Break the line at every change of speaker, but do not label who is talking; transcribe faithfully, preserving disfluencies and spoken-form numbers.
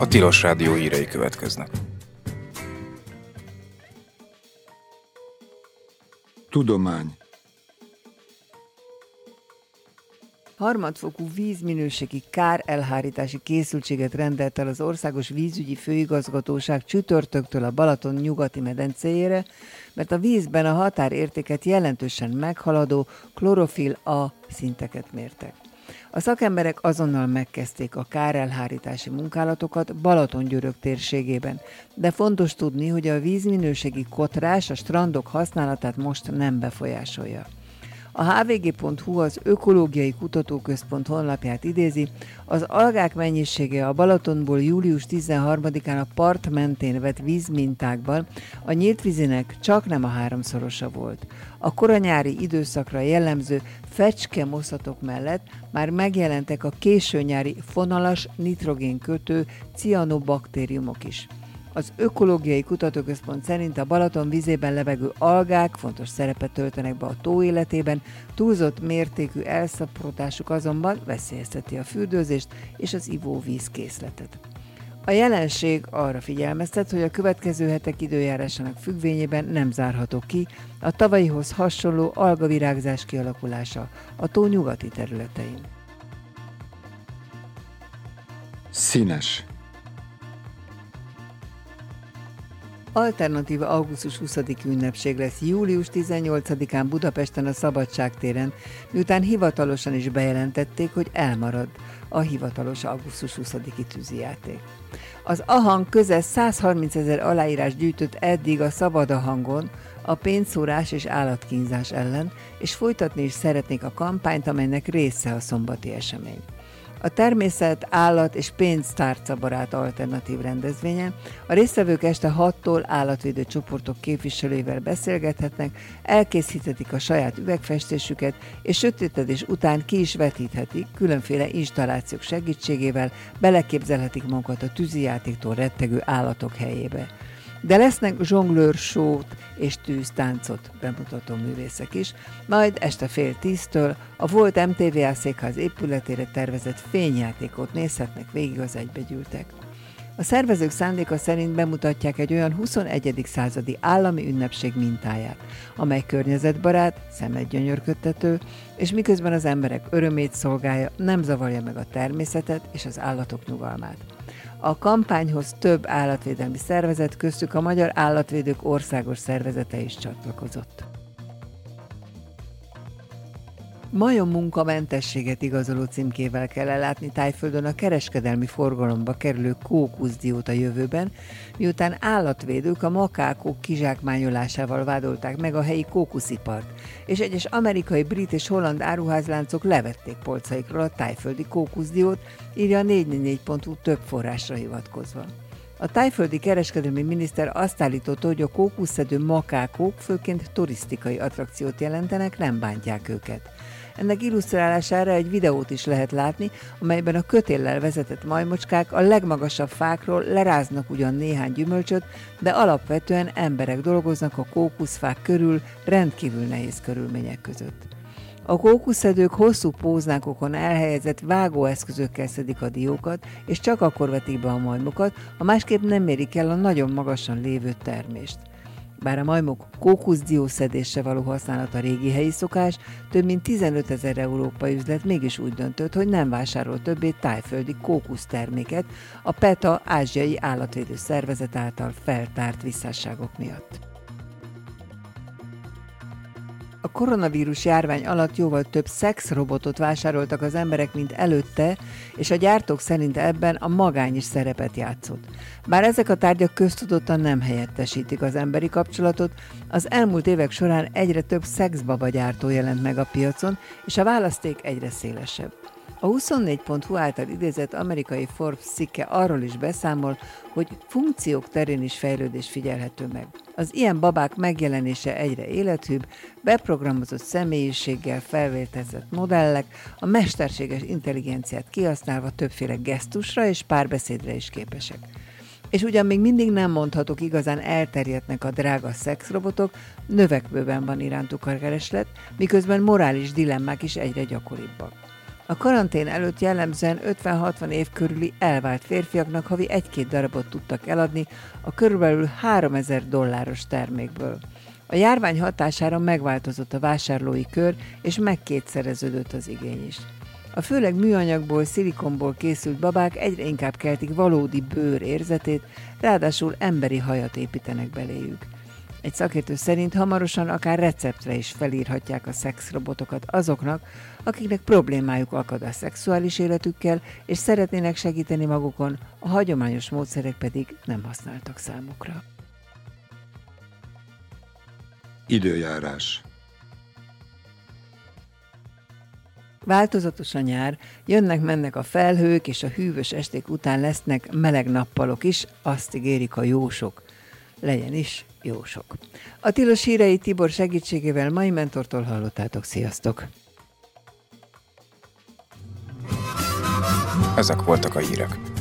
Tilos Rádió hírei következnek.
Tudomány.
Harmadfokú vízminőségi kárelhárítási készültséget rendelt el az Országos Vízügyi Főigazgatóság csütörtöktől a Balaton nyugati medencéjére, mert a vízben a határértéket jelentősen meghaladó klorofil A szinteket mértek. A szakemberek azonnal megkezdték a kárelhárítási munkálatokat Balatongyörök térségében, de fontos tudni, hogy a vízminőségi kotrás a strandok használatát most nem befolyásolja. A há vé gé pont hú az Ökológiai Kutatóközpont honlapját idézi, az algák mennyisége a Balatonból július tizenharmadikán a part mentén vett vízmintákban a nyílt vízinek csak nem a háromszorosa volt. A koranyári időszakra jellemző fecske-moszatok mellett már megjelentek a későnyári fonalas nitrogénkötő cianobaktériumok is. Az Ökológiai Kutatóközpont szerint a Balaton vízében lebegő algák fontos szerepet töltenek be a tó életében, túlzott mértékű elszaporodásuk azonban veszélyezteti a fürdőzést és az ivóvízkészletet. A jelenség arra figyelmeztet, hogy a következő hetek időjárásának függvényében nem zárható ki a tavalyihoz hasonló algavirágzás kialakulása a tó nyugati területein.
Színes.
Alternatív augusztus huszadiki ünnepség lesz július tizennyolcadikán Budapesten a Szabadság téren, miután hivatalosan is bejelentették, hogy elmarad a hivatalos augusztus huszadiki tűzijáték. Az AHANG közel százharmincezer aláírás gyűjtött eddig a Szabad a hangon a pénzszórás és állatkínzás ellen, és folytatni is szeretnék a kampányt, amelynek része a szombati esemény. A természet, állat és pénztárcabarát alternatív rendezvényen a résztvevők este hattól állatvédő csoportok képviselőivel beszélgethetnek, elkészíthetik a saját üvegfestésüket, és sötétedés után ki is vetíthetik, különféle installációk segítségével beleképzelhetik magukat a tűzijátéktól rettegő állatok helyébe. De lesznek zsonglőr-sót és tűztáncot bemutató művészek is, majd este fél tíztől a volt em té vé á székház épületére tervezett fényjátékot nézhetnek végig az egybegyűltek. A szervezők szándéka szerint bemutatják egy olyan huszonegyedik századi állami ünnepség mintáját, amely környezetbarát, szemet gyönyörködtető, és miközben az emberek örömét szolgálja, nem zavarja meg a természetet és az állatok nyugalmát. A kampányhoz több állatvédelmi szervezet, köztük a Magyar Állatvédők Országos Szervezete is csatlakozott. Majom munkamentességet igazoló címkével kell ellátni Thaiföldön a kereskedelmi forgalomba kerülő kókuszdiót a jövőben, miután állatvédők a makákok kizsákmányolásával vádolták meg a helyi kókuszipart, és egyes amerikai, brit és holland áruházláncok levették polcaikról a thaiföldi kókuszdiót, írja a négy négy négy pont hu több forrásra hivatkozva. A thaiföldi kereskedelmi miniszter azt állította, hogy a kókuszszedő makákok főként turisztikai attrakciót jelentenek, nem bántják őket. Ennek illusztrálására egy videót is lehet látni, amelyben a kötéllel vezetett majmocskák a legmagasabb fákról leráznak ugyan néhány gyümölcsöt, de alapvetően emberek dolgoznak a kókuszfák körül rendkívül nehéz körülmények között. A kókuszszedők hosszú póznákokon elhelyezett vágóeszközökkel szedik a diókat, és csak akkor vetik be a majmokat, ha másképp nem mérik el a nagyon magasan lévő termést. Bár a majmok kókuszdiószedésre való használata régi helyi szokás, több mint tizenötezer európai üzlet mégis úgy döntött, hogy nem vásárol többé thaiföldi kókuszterméket a PETA ázsiai állatvédő szervezet által feltárt visszásságok miatt. A koronavírus járvány alatt jóval több szexrobotot vásároltak az emberek, mint előtte, és a gyártók szerint ebben a magány is szerepet játszott. Bár ezek a tárgyak köztudottan nem helyettesítik az emberi kapcsolatot, az elmúlt évek során egyre több szexbaba gyártó jelent meg a piacon, és a választék egyre szélesebb. A huszonnégy pont hu által idézett amerikai Forbes cikke arról is beszámol, hogy funkciók terén is fejlődés figyelhető meg. Az ilyen babák megjelenése egyre élethűbb, beprogramozott személyiséggel felvértezett modellek, a mesterséges intelligenciát kihasználva többféle gesztusra és párbeszédre is képesek. És ugyan még mindig nem mondhatók igazán elterjedtnek a drága szexrobotok, növekvőben van irántuk a kereslet, miközben morális dilemmák is egyre gyakoribbak. A karantén előtt jellemzően ötven-hatvan év körüli elvált férfiaknak havi egy-két darabot tudtak eladni a körülbelül háromezer dolláros termékből. A járvány hatására megváltozott a vásárlói kör, és megkétszereződött az igény is. A főleg műanyagból, szilikonból készült babák egyre inkább keltik valódi bőr érzetét, ráadásul emberi hajat építenek beléjük. Egy szakértő szerint hamarosan akár receptre is felírhatják a szexrobotokat azoknak, akiknek problémájuk akad a szexuális életükkel, és szeretnének segíteni magukon, a hagyományos módszerek pedig nem használtak számukra.
Időjárás.
Változatos a nyár, jönnek-mennek a felhők, és a hűvös esték után lesznek meleg nappalok is, azt ígérik a jósok. Legyen is jósok. A tilos hírei Tibor segítségével mai mentortól hallottátok. Sziasztok!
Ezek voltak a hírek.